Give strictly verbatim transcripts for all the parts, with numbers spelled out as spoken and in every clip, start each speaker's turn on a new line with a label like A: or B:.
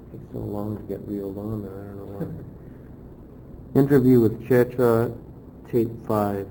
A: It takes so long to get reeled on there, I don't know why. Interview with Chetra, tape five.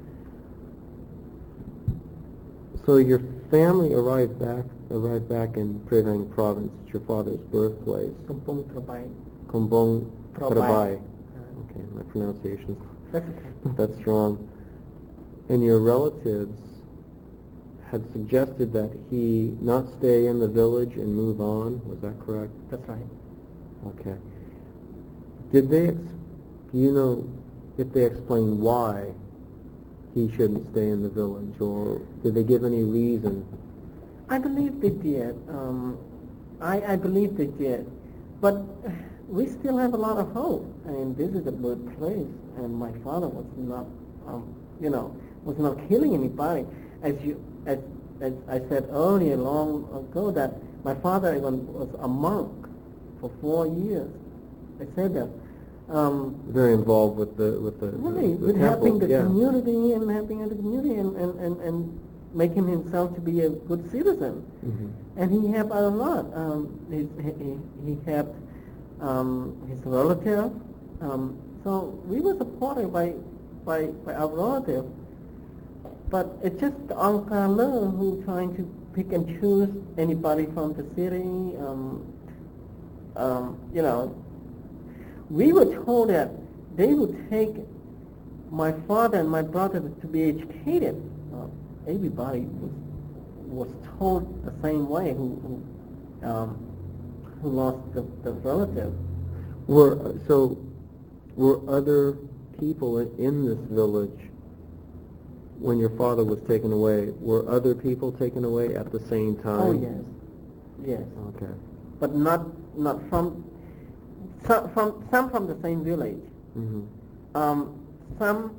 A: So your family arrived back arrived back in Prevang province, your father's birthplace.
B: Kampong Trabai.
A: Kampong Trabai.
B: Uh,
A: Okay, my pronunciation's
B: That's okay.
A: that's strong. And your relatives had suggested that he not stay in the village and move on. Was that correct?
B: That's right.
A: Okay. Did they, ex- do you know if they explained why he shouldn't stay in the village, or did they give any reason?
B: I believe they did. Um, I, I believe they did. But we still have a lot of hope. I mean, this is a birthplace, and my father was not, um, you know, was not killing anybody. As you, as, as I said earlier, long ago, that my father even was a monk for four years. I said that. Um,
A: Very involved with the with the,
B: right,
A: the, the
B: with
A: temple.
B: helping the
A: yeah.
B: community and helping the community and, and, and, and making himself to be a good citizen.
A: Mm-hmm.
B: And he helped a lot. Um, he, he, he helped um, his relative. Um, so we were supported by, by, by our relative. But it's just the Uncle who trying to pick and choose anybody from the city. Um, um, you know, we were told that they would take my father and my brother to be educated. Uh, everybody was was told the same way who who, um, who lost the, the relative.
A: Were so were other people in, in this village when your father was taken away? Were other people taken away at the same time?
B: Oh yes, yes.
A: Okay.
B: But not not from some from some from the same village.
A: Mm-hmm.
B: Um, some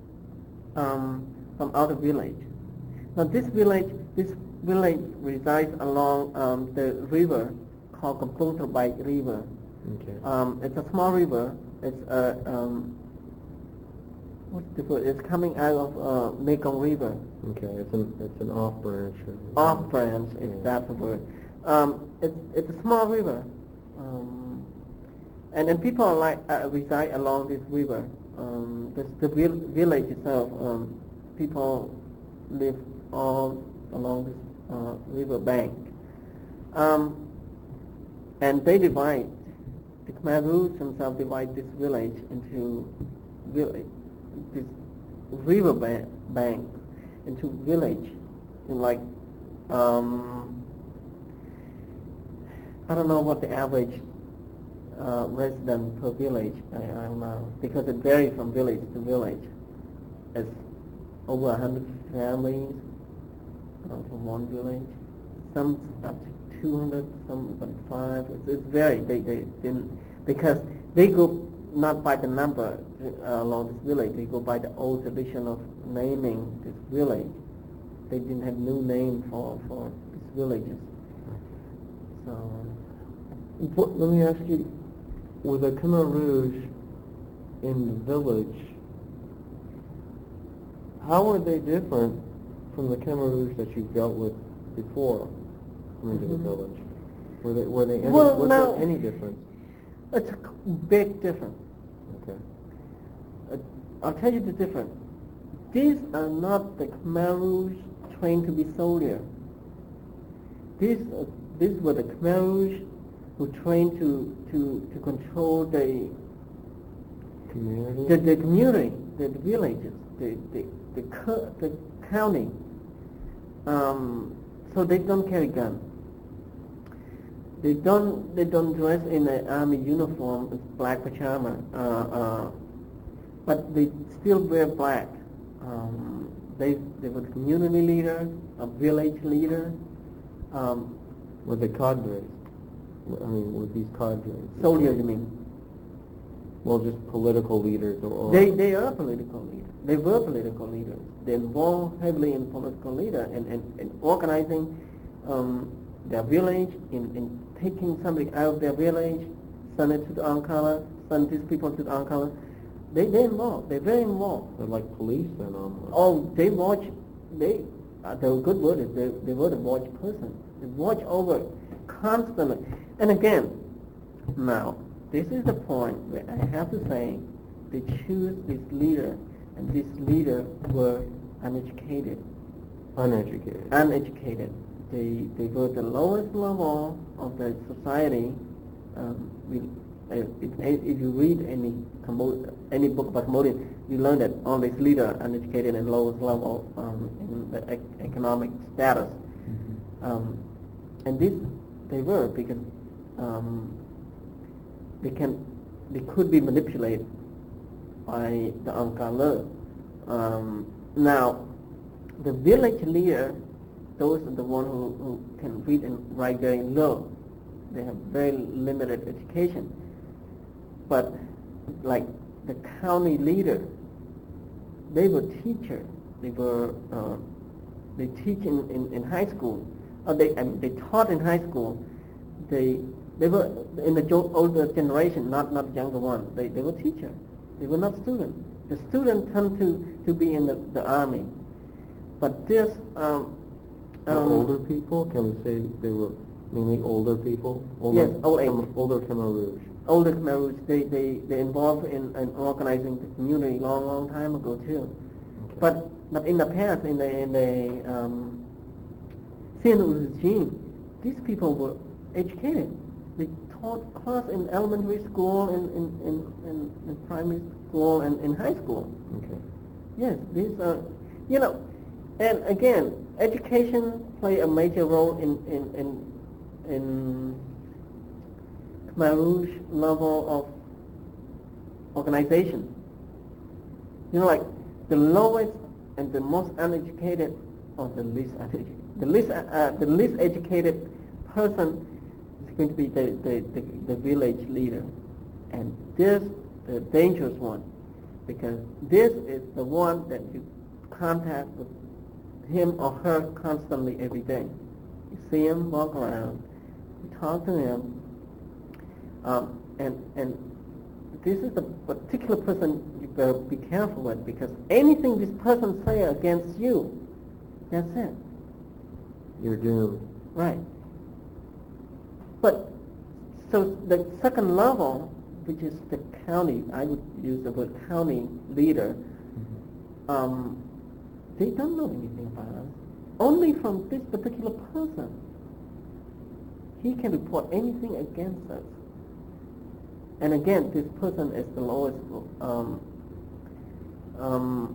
B: um, from other village. Now this village, this village resides along um, the river called Kampong Trabai River.
A: Okay.
B: Um, it's a small river. It's a um, what's the word? It's coming out of uh, Mekong River.
A: Okay. It's an it's an off branch.
B: Off branch, if
A: Yeah.
B: that's the word. Um, it's it's a small river, um, and then people like uh, reside along this river. Um, the the vil- village itself, um, people live all along this uh, river bank, um, and they divide. The Khmer Rouge themselves divide this village into village, this river bank, bank into village, in like um, I don't know what the average uh, resident per village. I, I don't know, because it varies from village to village. It's over a hundred families uh, from one village. Some up to two hundred, some but five. It's, it's varied. They they didn't because they go not by the number uh, along this village. They go by the old tradition of naming this village. They didn't have new name for for these villages. So.
A: What, let me ask you, were the Khmer Rouge in the village, how are they different from the Khmer Rouge that you've dealt with before coming to the
B: Mhm.
A: village? Were they, were they any,
B: Well,
A: was
B: now-
A: there any difference?
B: It's a big difference.
A: Okay.
B: Uh, I'll tell you the difference. These are not the Khmer Rouge trained to be soldier. These uh, these were the Khmer Rouge who trained to, to, to control the
A: Community?
B: the, the community, the, the villages, the the the, co- the county. Um, so they don't carry guns. They don't they don't dress in an army uniform, with black pajama, uh, uh, but they still wear black. Um, they they were the community leader, a village leader, um,
A: Were they cadres? I mean, were these cadres?
B: soldiers. You mean?
A: Well, just political leaders or... or
B: They they are political leaders. They were political leaders. They involved heavily in political leader and, and, and organizing um, their village, in, in taking somebody out of their village, send it to the Ankara, send these people to the Ankara. They they involved. They're very involved.
A: They're like police then almost.
B: Oh, they watch. They uh, the good word is they they were the watch person. They watch over constantly. And again, Now, this is the point where I have to say they choose this leader, and this leader were uneducated.
A: Uneducated.
B: Uneducated. They they were the lowest level of the society. Um, we, if, if you read any Cambo- any book about Cambodia, you learn that all these leaders are uneducated and lowest level um, in the ec- economic status.
A: Mm-hmm.
B: Um, and this they were because um, they can they could be manipulated by the Angkar. Um, now, the village leader, those are the one who, who can read and write very low. They have very limited education. But like the county leader, they were teachers. They were uh, they teach in, in, in high school. Or they I mean, they taught in high school. They they were in the jo- older generation, not not the younger one. They they were teachers. They were not students. The students tend to, to be in the, the army. But this um,
A: um,
B: um,
A: older people, can we say they were mainly older people? Older,
B: Yes, old age.
A: Khmer- older Khmer Rouge.
B: older Khmer Rouge, they, they, they involved in, in organizing the community long, long time ago too.
A: Okay.
B: But but in the past, in the in the um, Sihanouk regime, these people were educated. They taught class in elementary school, in in, in, in, in primary school, and in high school.
A: Okay.
B: Yes, these are, you know, and again, education play a major role in in in, in Khmer Rouge level of organization. You know, like the lowest and the most uneducated, or the least uneducated, the least uh, the least educated person is going to be the the, the, the village leader, and this the dangerous one, because this is the one that you contact with him or her constantly every day. You see him walk around, you talk to him, um, and and this is the particular person you better be careful with, because anything this person say against you, that's it.
A: You're doomed.
B: Right. But so the second level, which is the county, I would use the word county leader.
A: Mm-hmm.
B: Um, they don't know anything about us. Only from this particular person, he can report anything against us. And again, this person is the lowest um, um,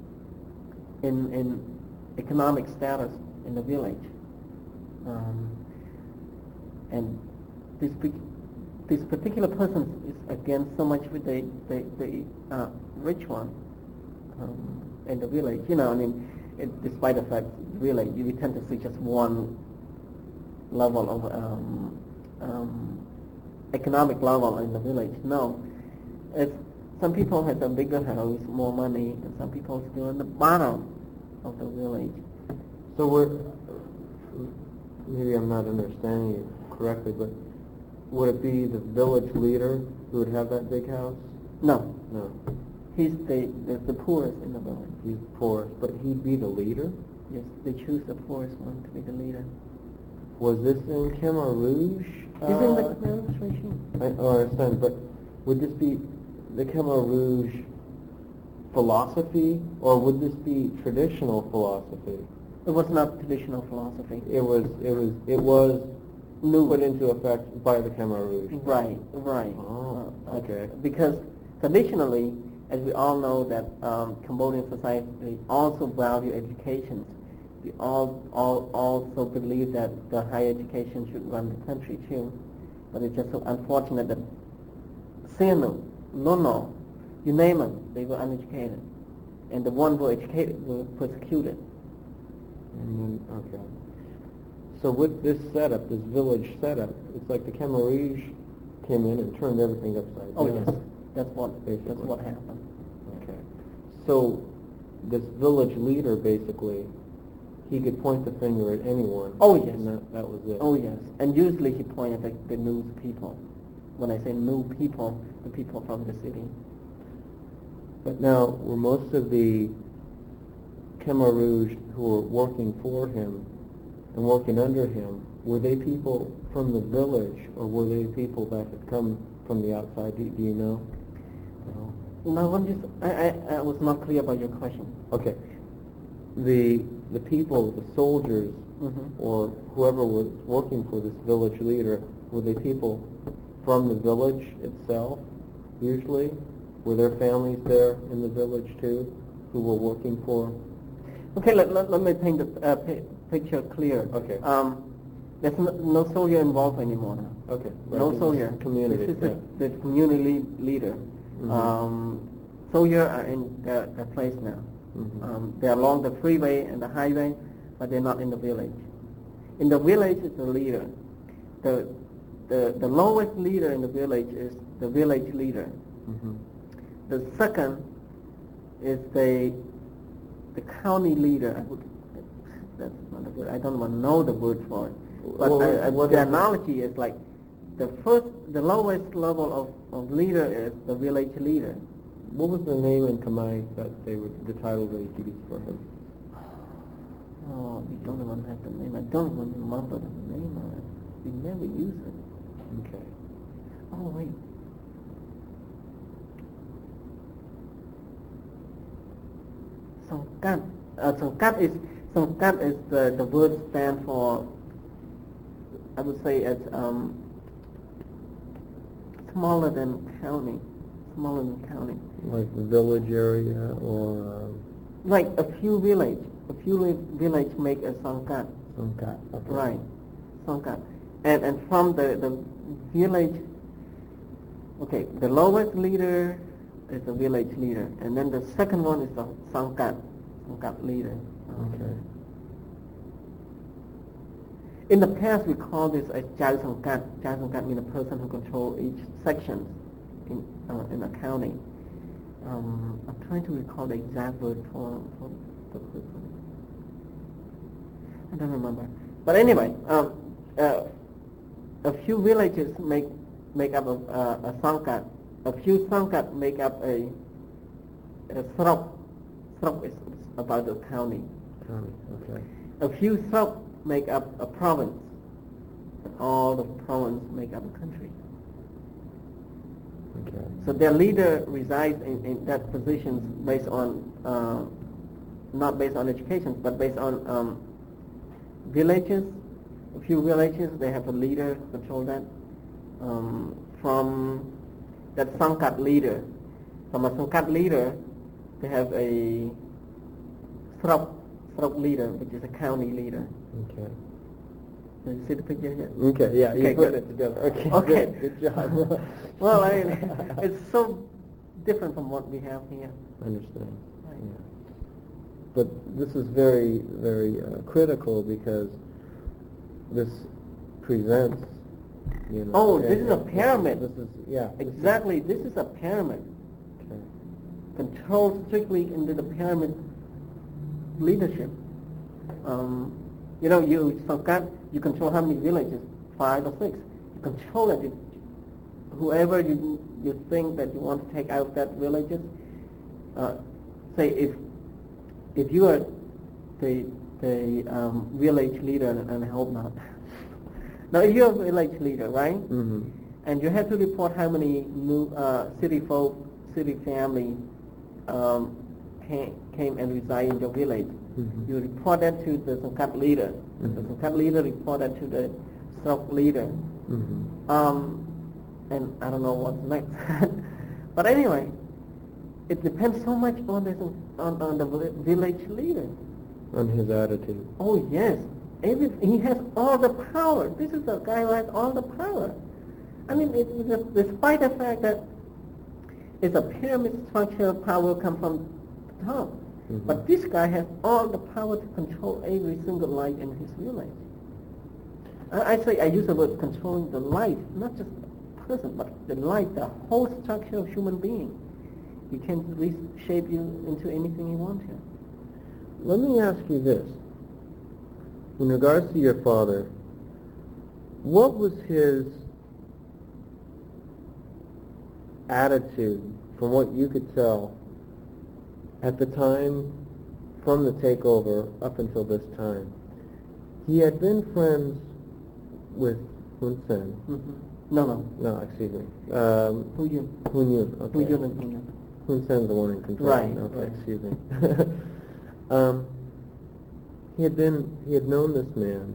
B: in in economic status in the village, um, and this this particular person is against so much with the the, the uh, rich one um, in the village. You know, I mean, it, despite the fact really you tend to see just one level of um, um, economic level in the village. No, it's some people have a bigger house, more money, and some people still in the bottom of the village.
A: So we're, maybe I'm not understanding you correctly, but would it be the village leader who would have that big house?
B: No,
A: No.
B: he's the, the the poorest in the village.
A: He's poorest, but he'd be the leader?
B: Yes, they choose the poorest one to be the leader.
A: Was this in Khmer Rouge?
B: He's in the
A: Uh,
B: Khmer Rouge regime.
A: I, oh, I understand, but would this be the Khmer Rouge philosophy, or would this be traditional philosophy?
B: It was not traditional philosophy.
A: It was, it was, it was put into effect by the Khmer Rouge.
B: Right, right.
A: Oh,
B: Uh,
A: okay.
B: Because traditionally, as we all know, that um, Cambodian society also value education. We all, all also believe that the higher education should run the country too. But it's just so unfortunate that Sihanouk, Lono, you name them, they were uneducated. And the ones who were educated were persecuted.
A: And then, okay. So with this setup, this village setup, it's like the Khmer Rouge came in and turned everything upside down.
B: Oh yes, that's what
A: Basically.
B: that's what happened.
A: Okay. So this village leader, basically, he could point the finger at anyone.
B: Oh, yes.
A: And that, that was it.
B: Oh yes, and usually he pointed at the new people. When I say new people, the people from the city.
A: But now, were most of the Khmer Rouge who were working for him and working under him, were they people from the village, or were they people that had come from the outside? Do, do you know? No.
B: No, I'm just, I, I, I was not clear about your question.
A: Okay. The the people, the soldiers,
B: Mm-hmm.
A: or whoever was working for this village leader, were they people from the village itself, usually? Were there families there in the village, too, who were working for?
B: Okay, let, let, let me paint the uh, pi- picture clear.
A: Okay.
B: Um, there's no, no soldier involved anymore now.
A: Okay. Right.
B: No
A: This is
B: soldier.
A: Community.
B: This is
A: yeah.
B: the, the community leader.
A: Mhm.
B: Um, soldiers are in their, their place now.
A: Mhm.
B: Um, they're along the freeway and the highway, but they're not in the village. In the village is the leader. The, the, the lowest leader in the village is the village leader.
A: Mhm.
B: The second is the the county leader. I would, that's not a word. I don't even know the word for it. But
A: Well,
B: I, I,
A: what
B: the
A: is it?
B: analogy is like the first, the lowest level of, of leader is the village leader.
A: What was the name in Khmer that they were, the title they used for him?
B: Oh, we don't even have the name. I don't even remember the name of it. We never use it.
A: Okay.
B: Oh wait. Songkat. Uh, Songkat is Songkat is the, the word stand for, I would say it's um, smaller than county, smaller than county.
A: Like the village area, or
B: Like a few village, a few li- village make a Songkat.
A: uh, Songkat. Okay.
B: Right, Songkat. And and from the, the village, okay, the lowest leader is the village leader, and then the second one is the Songkat, Songkat leader.
A: Okay.
B: In the past, we call this a Chai Songkat. Chai Songkat means a person who controls each section in uh, in accounting. Um, I'm trying to recall the exact word for, for the person. I don't remember. But anyway, um, uh, a few villages make make up a, uh, a Songkat. A few Songkat make up a a Srok. Srok is about the county.
A: County. Okay.
B: A few Srok make up a province. And all the province make up a country.
A: Okay.
B: So their leader resides in, in that position based on, uh, not based on education, but based on um, villages. A few villages, they have a leader control that. Um, from that Sangkat leader, from a Sangkat leader, they have a Srok, Srok leader, which is a county leader.
A: Okay.
B: Did you see the picture here?
A: Okay. Yeah. You
B: Okay,
A: put
B: good.
A: it together. Okay.
B: Okay.
A: Good, good job.
B: Well, I mean, it's so different from what we have here.
A: I understand.
B: Right.
A: Yeah. But this is very, very uh, critical, because this presents, you know.
B: Oh, this
A: and-
B: is a pyramid.
A: This is, yeah. this is-
B: Exactly, this is a pyramid.
A: Okay.
B: Controlled strictly into the pyramid leadership. Um, you know, you Sangkat, you control how many villages? Five or six. You control it. You, whoever you you think that you want to take out that villages, uh, say if if you are the the um, village leader, and I hope not. Now, if you're a village leader, right?
A: Mm-hmm.
B: And you have to report how many new uh, city folk, city family um, came, came and reside in your village.
A: Mhm.
B: You report that to the Sangkat leader.
A: Mhm.
B: The Sangkat leader report that to the Srok leader.
A: Mm-hmm.
B: Um, and I don't know what's next. But anyway, it depends so much on the, on, on the vi- village leader.
A: On his attitude.
B: Oh yes, Every, he has all the power. This is the guy who has all the power. I mean, it, it, despite the fact that it's a pyramid structure, power comes from the top.
A: Mhm.
B: But this guy has all the power to control every single life in his village. I, I say I use the word controlling the life, not just the person, but the life, the whole structure of human being. He can reshape you into anything he wants to.
A: Let me ask you this. In regards to your father, what was his attitude, from what you could tell, at the time, from the takeover up until this time, He had been friends with Hun Sen.
B: Mm-hmm. No, no.
A: No, excuse me. Um,
B: Hu Yun.
A: Hun Yun. Okay.
B: Hu Yun and Hun Yun.
A: Hun Sen's the one in control.
B: Right,
A: Okay,
B: right.
A: excuse me. um, he had been, he had known this man.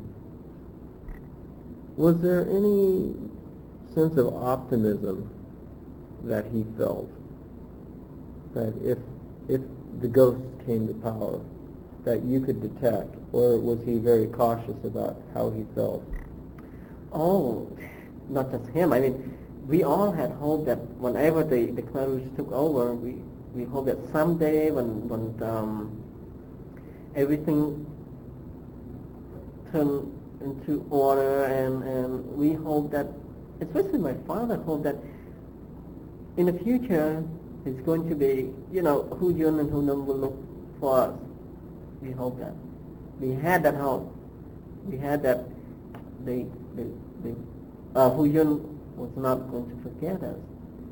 A: Was there any sense of optimism that he felt that if if the ghost came to power, that you could detect, or was he very cautious about how he felt?
B: Oh, not just him. I mean, we all had hope that whenever the, the clerics took over, we, we hope that someday when, when um, everything turned into order, and, and we hope that, especially my father hoped that in the future it's going to be, you know, Hu Yun and Hu Nam will look for us. We hope that. We had that hope. We had that the, the, the uh, Hu Yun was not going to forget us.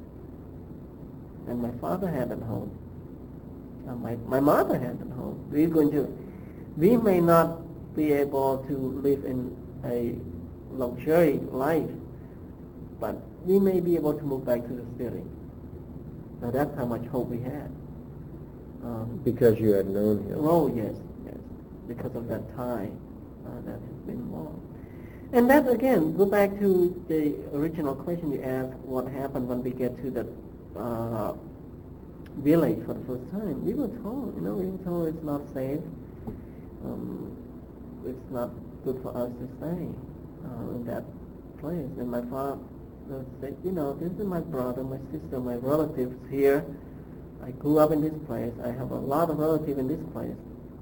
B: And my father had that hope. Uh, my, my mother had that hope. We're going to, we may not be able to live in a luxury life, but we may be able to move back to the city. Now that's how much hope we had. Um,
A: Because you had known him.
B: oh yes, yes, because of that tie uh, that has been long. And that again, go back to the original question you asked, what happened when we get to the uh, village for the first time. We were told, you know, we were told it's not safe. Um, it's not good for us to stay uh, in that place. And my father said, you know, this is my brother, my sister, my relatives here. I grew up in this place. I have a lot of relatives in this place.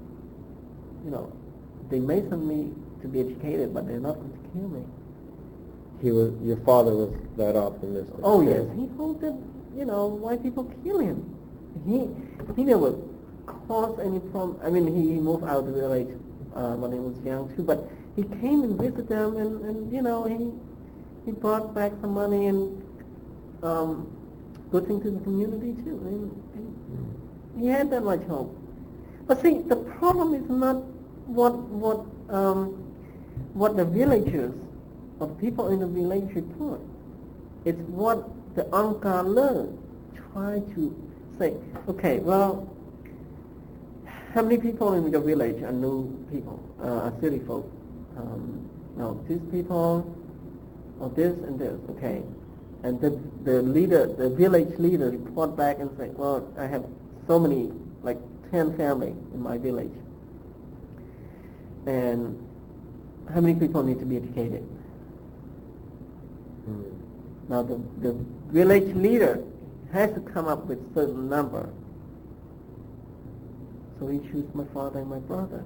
B: You know, they may send me to be educated, but they're not going to kill me.
A: He was, your father was that optimistic.
B: Oh yes, he hoped that, you know, white people kill him. He he never caused any problem. I mean, he, he moved out of the village uh, when he was young too, but he came and visited them, and, and you know, he he brought back some money and um, good things to the community too. And he, he had that much hope. But see, the problem is not what what um, what the villagers or people in the village report. It's what the Angkar learned. Try to say, okay, well, how many people in the village are new people, uh, are city folk? Um, no, these people, or this and this, okay. And the, the leader, the village leader report back and say, well, I have so many, like ten families in my village. And how many people need to be educated?
A: Hmm.
B: Now the, the village leader has to come up with a certain number. So he chose my father and my brother.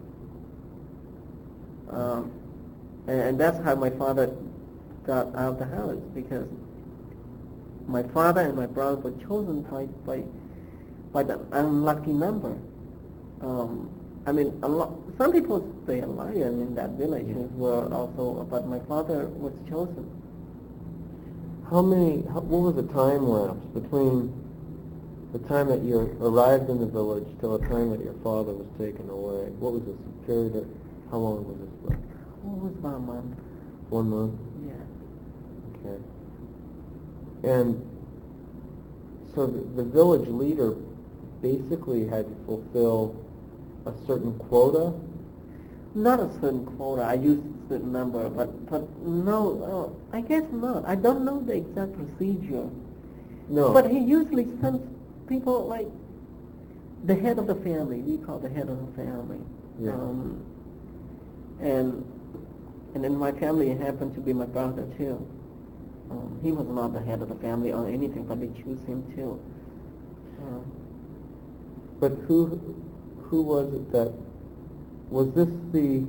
B: Um, and, and that's how my father got out of the house, because my father and my brother were chosen by by, by the unlucky number. Um, I mean, a lot, some people stay alive in that village were also, but my father was chosen.
A: How many, how, what was the time lapse between the time that you arrived in the village till the time that your father was taken away? What was this period of, how long was this?
B: Oh, it was about a month.
A: One month?
B: Yeah.
A: Okay. And so the, the village leader basically had to fulfill a certain quota?
B: Not a certain quota. I used a certain number, but but no, uh, I guess not. I don't know the exact procedure.
A: No.
B: But he usually sends people like the head of the family. We call the head of the family.
A: Yeah.
B: Um, and and in my family, it happened to be my brother too. Um, he was not the head of the family or anything, but they choose him too. Uh,
A: But who who was it that, was this the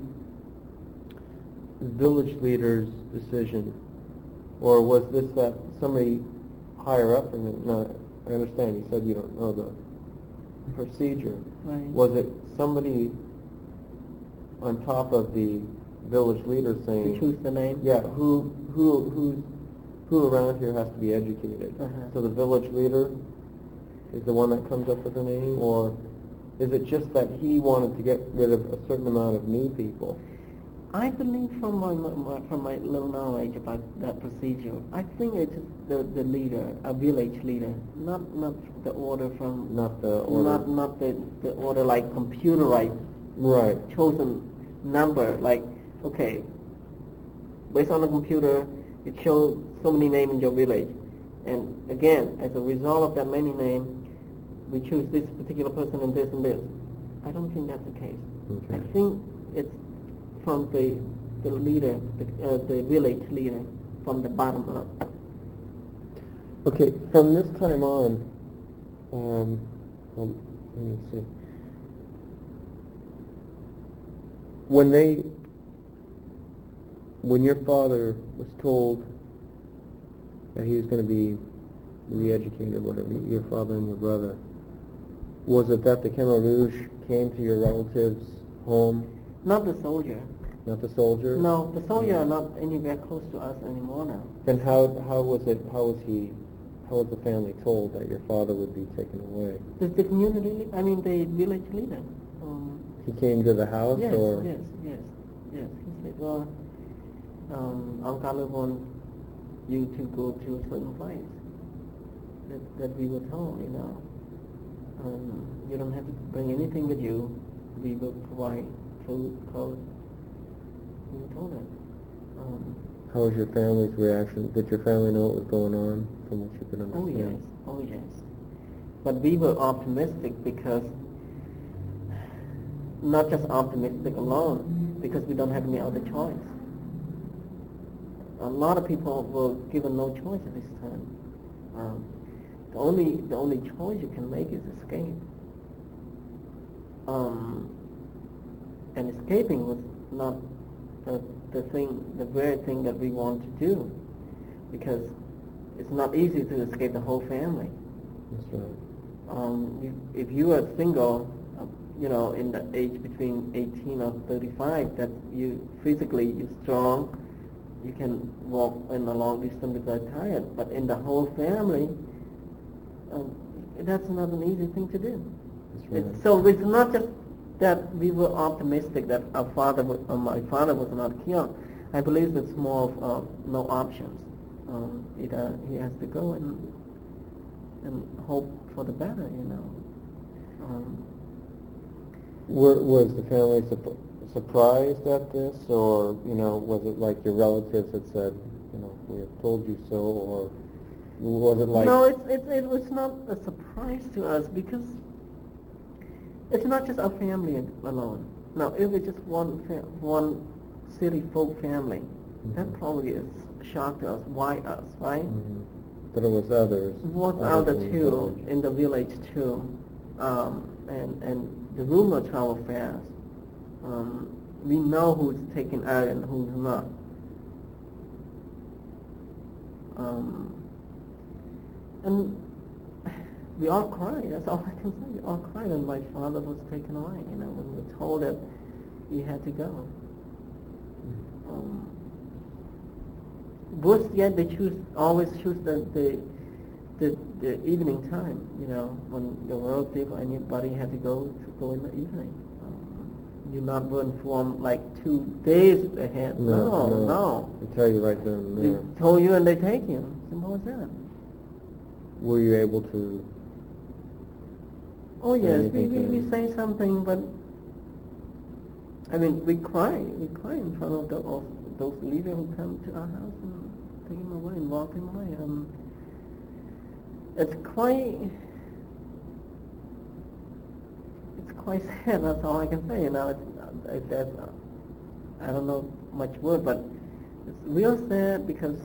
A: village leader's decision, or was this that somebody higher up in it? No, I understand you said you don't know the procedure.
B: right.
A: Was it somebody on top of the village leader saying,
B: To choose the name?
A: yeah, who who who who around here has to be educated?
B: Uh-huh.
A: So the village leader is the one that comes up with the name, or is it just that he wanted to get rid of a certain amount of new people?
B: I believe from my, my from my little knowledge about that procedure, I think it's the, the leader, a village leader, not not the order from
A: Not the order.
B: not not the, the order like computerized
A: Right.
B: chosen number. Like okay, based on the computer, it shows so many names in your village, and again, as a result of that many names, we choose this particular person and this and this. I don't think that's the case.
A: Okay.
B: I think it's from the the leader, the, uh, the village leader, from the bottom up.
A: Okay, from this time on, um, well, let me see. When they, when your father was told that he was going to be re-educated, whatever, your father and your brother, was it that the Khmer Rouge came to your relatives' home?
B: Not the soldier.
A: Not the soldier?
B: No, the soldier are not anywhere close to us anymore now.
A: Then how how was it? How was he? How was the family told that your father would be taken away?
B: The, the community, I mean the village leader. Um,
A: He came to the house,
B: yes,
A: or
B: yes, yes, yes. He said, well, um, Uncle want you to go to a certain place that, that we were told, you know. Um, you don't have to bring anything with you. We will provide food, clothes. We were told that. Um,
A: how was your family's reaction? Did your family know what was going on, from what you could
B: oh
A: understand?
B: yes, oh yes. But we were optimistic because, not just optimistic alone, because we don't have any other choice. A lot of people were given no choice at this time. Um, the only the only choice you can make is escape. Um, and escaping was not the the thing, the very thing that we want to do, because it's not easy to escape the whole family.
A: That's right.
B: Um, you, if you are single, uh, you know, in the age between eighteen or thirty-five, that you physically you're strong, you can walk in a long distance without tired. But in the whole family, um, that's not an easy thing to do.
A: That's right.
B: It's, so it's not just that we were optimistic that our father, was, uh, my father was not killed. I believe it's more of uh, no options. Um, either he has to go and and hope for the better, you know. Um,
A: Were, was the family su- surprised at this, or, you know, was it like your relatives had said, you know, we have told you so, or was it like...
B: no, it's, it's, it was not a surprise to us because it's not just our family alone. No, it was just one fa- one city folk family.
A: Mm-hmm.
B: That probably is a shock to us. Why us, right?
A: Mm-hmm. But it was others.
B: It was
A: others
B: other
A: in the
B: two
A: village.
B: in the village too, um, and and the rumor traveled fast. Um, we know who's taken out and who's not. Um, and we all cried. That's all I can say. We all cried when my father was taken away. You know, when we were told that he had to go. Um, worse yet, they choose always choose the, the the the evening time. You know, when your relative or anybody had to go to go in the evening. Um, you're not were informed like two days ahead.
A: No,
B: No,
A: no.
B: no.
A: They tell you right then and there.
B: They told you and they take you. Simple as that.
A: Were you able to...
B: Oh yes, we,
A: anything
B: we,
A: to-
B: we say something, but I mean we cry, we cry in front of, the, of those leaders who come to our house and take him away and walk him away. Um, it's quite, it's quite sad. That's all I can say. You know, it's, it's, it's, uh, I don't know much word, but it's real sad because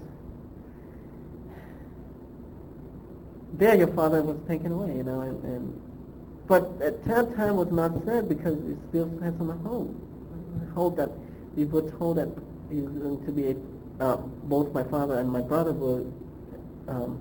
B: there your father was taken away. You know, and. and But at that time was not sad because it still has some hope. Hope that we were told that he was going to be, uh, both my father and my brother were um,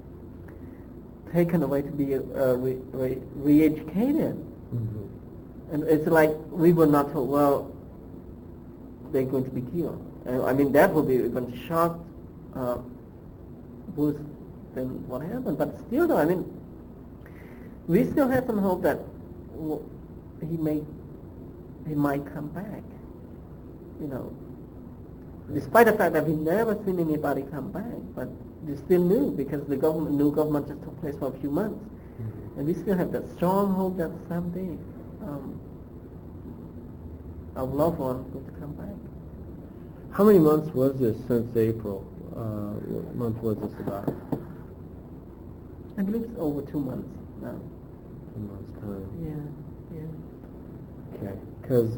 B: taken away to be uh, re- re- re-educated.
A: Mm-hmm.
B: And it's like we were not told, well, they're going to be killed. And, I mean, that would be even shocked uh, worse than what happened. But still, though, I mean, we still have some hope that well, he may, he might come back. you know, despite the fact that we never seen anybody come back, but they still knew because the government, new government just took place for a few months.
A: Mm-hmm.
B: And we still have that strong hope that someday um, our loved one will come back.
A: How many months was this since April? Uh, what month was this about?
B: I believe it's over two months now.
A: Two months time.
B: Yeah, yeah.
A: Okay. Because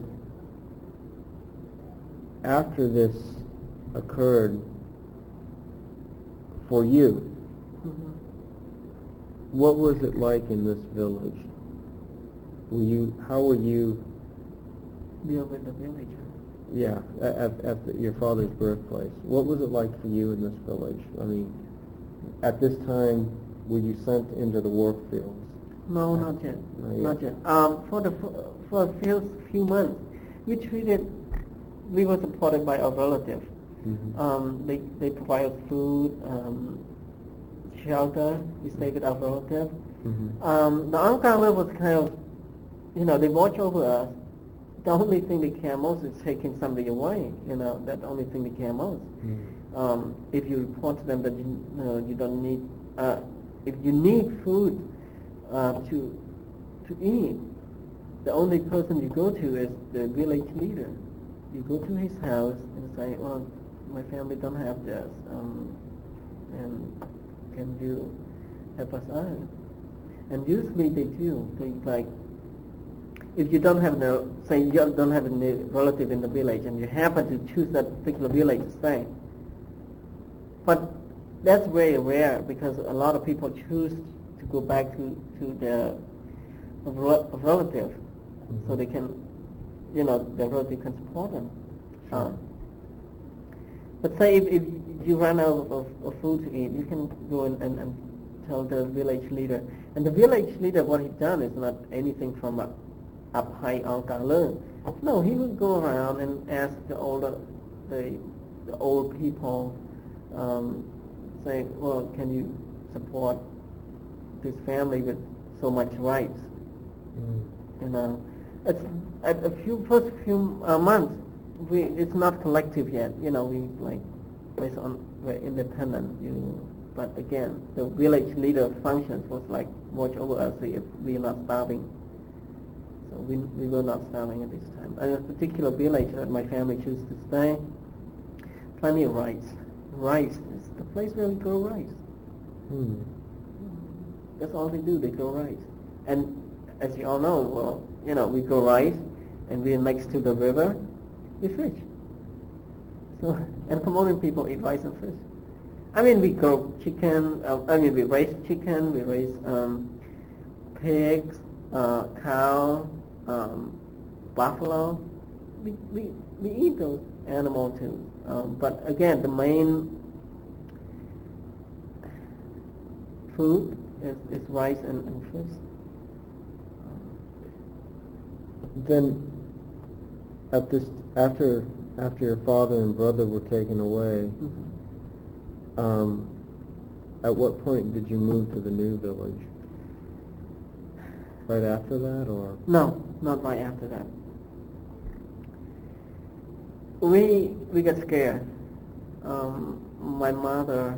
A: after this occurred for you,
B: Mm-hmm.
A: what was it like in this village? Were you? How were you?
B: Deal with the village.
A: Yeah, at, at the, your father's birthplace. What was it like for you in this village? I mean, at this time, were you sent into the work fields?
B: No, not yet.
A: Not yet.
B: Not yet. Um, for the for a few few months, we treated. We were supported by our relatives.
A: Mm-hmm.
B: Um, they they provided food, um, shelter. We stayed with our relatives.
A: Mm-hmm.
B: Um, the Angkar was kind of, you know, they watch over us. The only thing they care most is taking somebody away. You know, that's the only thing they care most.
A: Mm-hmm.
B: Um, if you report to them that you, you know, you don't need, uh, if you need food uh, to to eat, the only person you go to is the village leader. You go to his house and say, "Well, my family don't have this, um, and can you help us out?" And usually they do. They like, if you don't have no, say you don't have any relative in the village, and you happen to choose that particular village to stay. But that's very rare because a lot of people choose to go back to to their relative, mm-hmm. so they can, you know, their relative can support them.
A: Sure.
B: Um, but say if, if you run out of, of food to eat, you can go in and, and tell the village leader. And the village leader, what he's done is not anything from up, up high Angkar learn. No, he would go around and ask the older, the, the old people, um, say, well, can you support this family with so much rice?
A: Mm.
B: You know, it's at a few first few uh, months. We it's not collective yet. You know, we like based on we're independent. You but again, the village leader functions was like watch over us if we're not starving. So we we were not starving at this time. And a particular village that my family chose to stay, plenty of rice. Rice is the place where we grow rice.
A: Hmm.
B: That's all they do. They grow rice. And as you all know, well, you know, we grow rice, and we're next to the river. We fish. So, and Cambodian people eat rice and fish. I mean, we grow chicken. Uh, I mean, we raise chicken. We raise um, pigs, uh, cow, um, buffalo. We, we we eat those animals too. Um, but again, the main food is, is rice and, and fish.
A: Then, at this after after your father and brother were taken away,
B: Mm-hmm.
A: um, at what point did you move to the new village? Right after that, or
B: No, not right after that. We we got scared. Um, my mother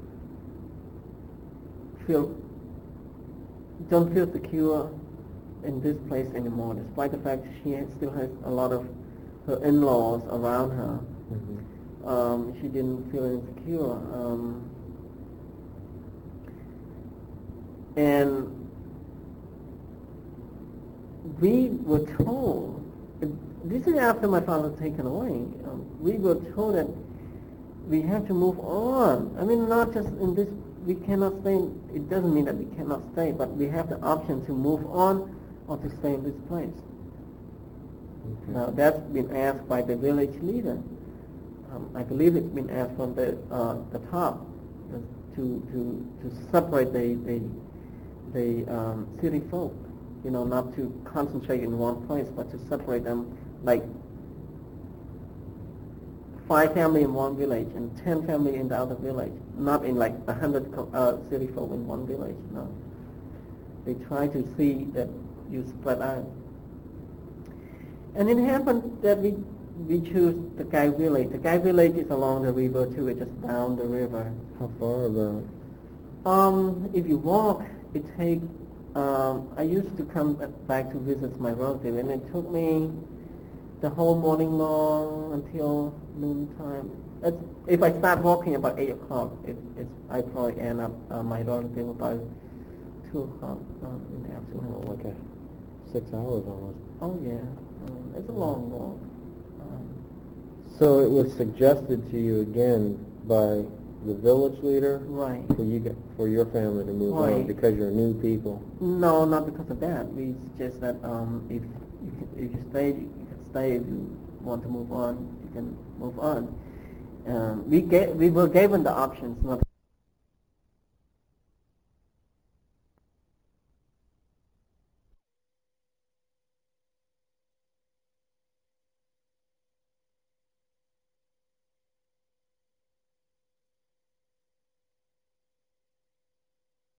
B: feel don't feel secure in this place anymore, despite the fact she has, still has a lot of her in-laws around her.
A: mm-hmm.
B: Um, she didn't feel insecure. Um, and we were told, this is after my father was taken away, um, we were told that we have to move on. I mean, not just in this, we cannot stay, it doesn't mean that we cannot stay, but we have the option to move on or to stay in this place.
A: Okay.
B: Now, that's been asked by the village leader. Um, I believe it's been asked from the uh, the top uh, to to to separate the the the um, city folk. You know, not to concentrate in one place, but to separate them, like five family in one village and ten family in the other village. Not in like a hundred uh, city folk in one village. No, they try to see that you spread out. And it happened that we we choose the Gai village. The Gai village is along the river too. It's just down the river.
A: How far about?
B: Um, if you walk, it take. Um, I used to come back to visit my relative, and it took me the whole morning long until noon time. It's, if I start walking about eight o'clock, it, it's I probably end up uh, my relative about two o'clock um, in the afternoon.
A: Oh, like a six hours almost.
B: Oh yeah, um, it's a long walk. Um,
A: So it was suggested to you again by the village leader
B: right.
A: for you get, for your family to move on
B: Right.
A: because you're new people.
B: No, not because of that. We suggest that um, if you can, if you stay, you can stay. If you want to move on, you can move on. Um, we get we were given the options not